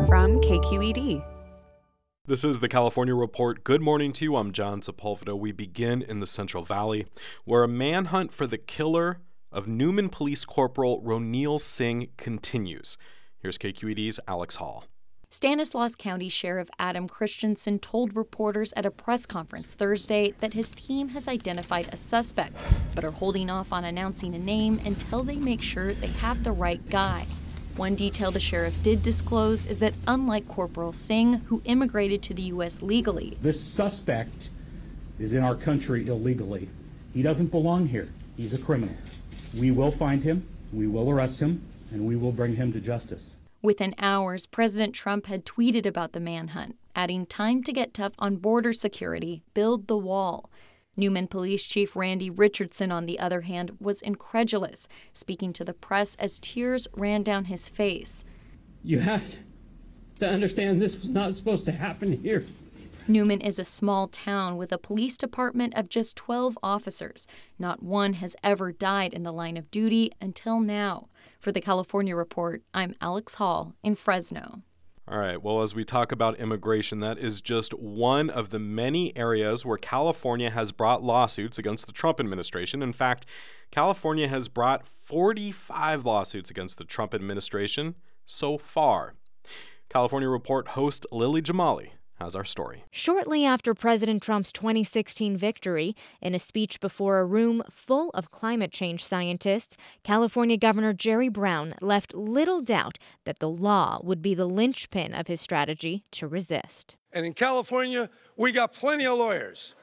from KQED. This is the California Report. Good morning to you. I'm John Sepulveda. We begin in the Central Valley, where a manhunt for the killer of Newman Police Corporal Ronil Singh continues. Here's KQED's Alex Hall. Stanislaus County Sheriff Adam Christensen told reporters at a press conference Thursday that his team has identified a suspect, but are holding off on announcing a name until they make sure they have the right guy. One detail the sheriff did disclose is that unlike Corporal Singh, who immigrated to the U.S. legally, this suspect is in our country illegally. He doesn't belong here. He's a criminal. We will find him, we will arrest him, and we will bring him to justice. Within hours, President Trump had tweeted about the manhunt, adding time to get tough on border security, build the wall. Newman Police Chief Randy Richardson, on the other hand, was incredulous, speaking to the press as tears ran down his face. You have to understand this was not supposed to happen here. Newman is a small town with a police department of just 12 officers. Not one has ever died in the line of duty until now. For the California Report, I'm Alex Hall in Fresno. All right, well, as we talk about immigration, that is just one of the many areas where California has brought lawsuits against the Trump administration. In fact, California has brought 45 lawsuits against the Trump administration so far. California Report host Lily Jamali has our story. Shortly after President Trump's 2016 victory, in a speech before a room full of climate change scientists, California Governor Jerry Brown left little doubt that the law would be the linchpin of his strategy to resist. And in California, we got plenty of lawyers.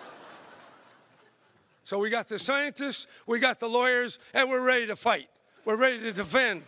So we got the scientists, we got the lawyers, and we're ready to fight. We're ready to defend.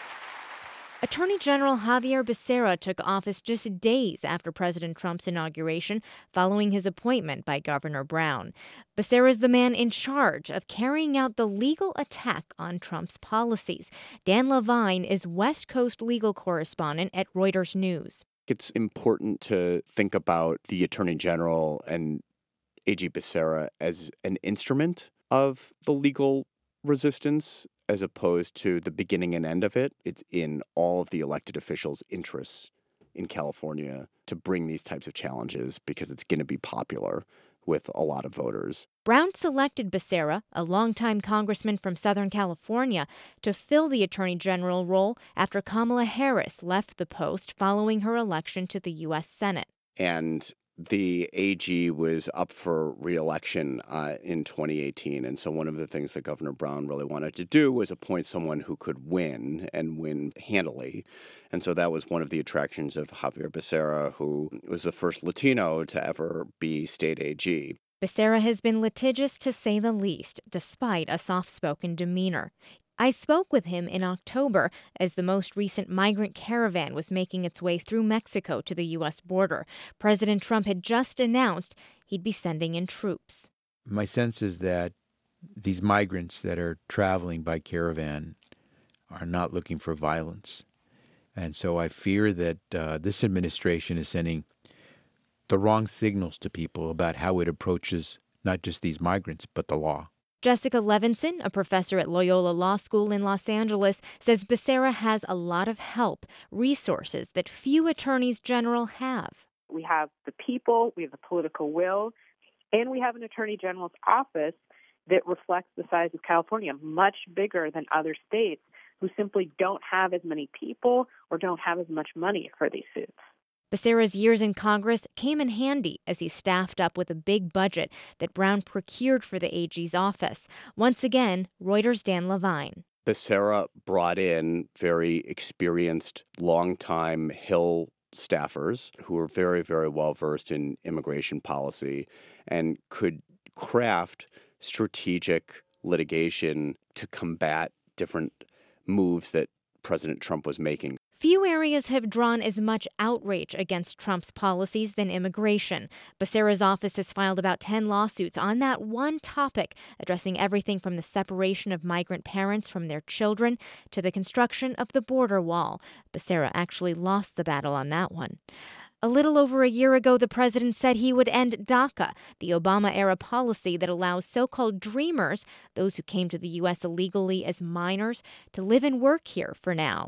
Attorney General Xavier Becerra took office just days after President Trump's inauguration, following his appointment by Governor Brown. Becerra is the man in charge of carrying out the legal attack on Trump's policies. Dan Levine is West Coast legal correspondent at Reuters News. It's important to think about the Attorney General and AG Becerra as an instrument of the legal resistance, as opposed to the beginning and end of it. It's in all of the elected officials' interests in California to bring these types of challenges because it's going to be popular with a lot of voters. Brown selected Becerra, a longtime congressman from Southern California, to fill the Attorney General role after Kamala Harris left the post following her election to the U.S. Senate. And the AG was up for re-election in 2018, and so one of the things that Governor Brown really wanted to do was appoint someone who could win and win handily. And so that was one of the attractions of Xavier Becerra, who was the first Latino to ever be state AG. Becerra has been litigious to say the least, despite a soft-spoken demeanor. I spoke with him in October as the most recent migrant caravan was making its way through Mexico to the U.S. border. President Trump had just announced he'd be sending in troops. My sense is that these migrants that are traveling by caravan are not looking for violence. And so I fear that this administration is sending the wrong signals to people about how it approaches not just these migrants, but the law. Jessica Levinson, a professor at Loyola Law School in Los Angeles, says Becerra has a lot of help, resources that few attorneys general have. We have the people, we have the political will, and we have an attorney general's office that reflects the size of California, much bigger than other states who simply don't have as many people or don't have as much money for these suits. Becerra's years in Congress came in handy as he staffed up with a big budget that Brown procured for the AG's office. Once again, Reuters' Dan Levine. Becerra brought in very experienced, longtime Hill staffers who were very, very well versed in immigration policy and could craft strategic litigation to combat different moves that President Trump was making. Few areas have drawn as much outrage against Trump's policies than immigration. Becerra's office has filed about 10 lawsuits on that one topic, addressing everything from the separation of migrant parents from their children to the construction of the border wall. Becerra actually lost the battle on that one. A little over a year ago, the president said he would end DACA, the Obama-era policy that allows so-called dreamers, those who came to the U.S. illegally as minors, to live and work here for now.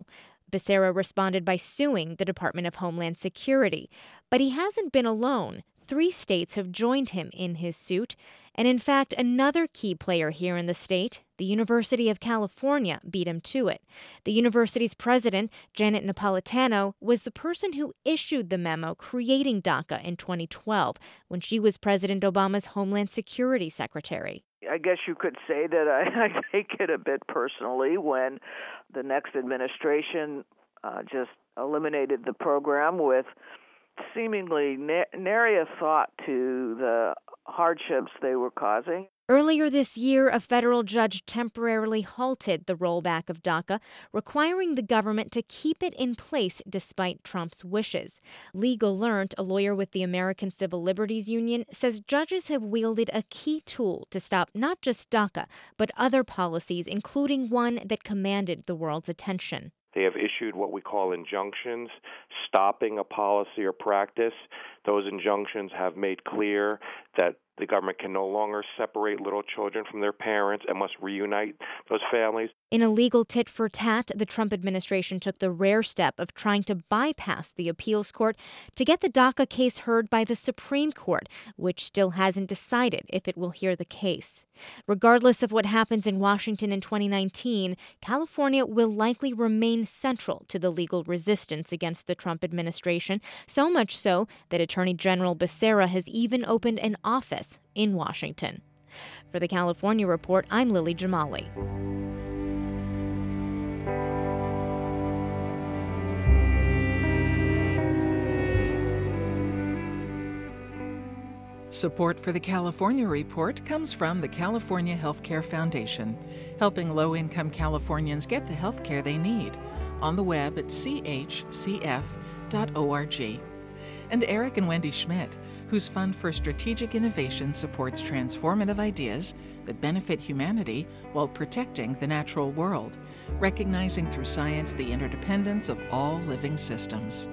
Becerra responded by suing the Department of Homeland Security. But he hasn't been alone. 3 states have joined him in his suit. And in fact, another key player here in the state, the University of California, beat him to it. The university's president, Janet Napolitano, was the person who issued the memo creating DACA in 2012 when she was President Obama's Homeland Security Secretary. I guess you could say that I take it a bit personally when the next administration just eliminated the program with seemingly nary a thought to the hardships they were causing. Earlier this year, a federal judge temporarily halted the rollback of DACA, requiring the government to keep it in place despite Trump's wishes. Legal Learnt, a lawyer with the American Civil Liberties Union, says judges have wielded a key tool to stop not just DACA, but other policies, including one that commanded the world's attention. They have issued what we call injunctions, stopping a policy or practice. Those injunctions have made clear that the government can no longer separate little children from their parents and must reunite those families. In a legal tit-for-tat, the Trump administration took the rare step of trying to bypass the appeals court to get the DACA case heard by the Supreme Court, which still hasn't decided if it will hear the case. Regardless of what happens in Washington in 2019, California will likely remain central to the legal resistance against the Trump administration, so much so that Attorney General Becerra has even opened an office in Washington. For the California Report, I'm Lily Jamali. Support for the California Report comes from the California Healthcare Foundation, helping low-income Californians get the health care they need, on the web at chcf.org. And Eric and Wendy Schmidt, whose Fund for Strategic Innovation supports transformative ideas that benefit humanity while protecting the natural world, recognizing through science the interdependence of all living systems.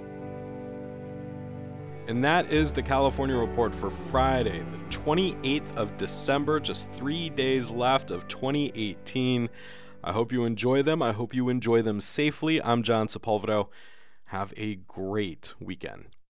And that is the California Report for Friday, the 28th of December, just 3 days left of 2018. I hope you enjoy them. I hope you enjoy them safely. I'm John Sepulvero. Have a great weekend.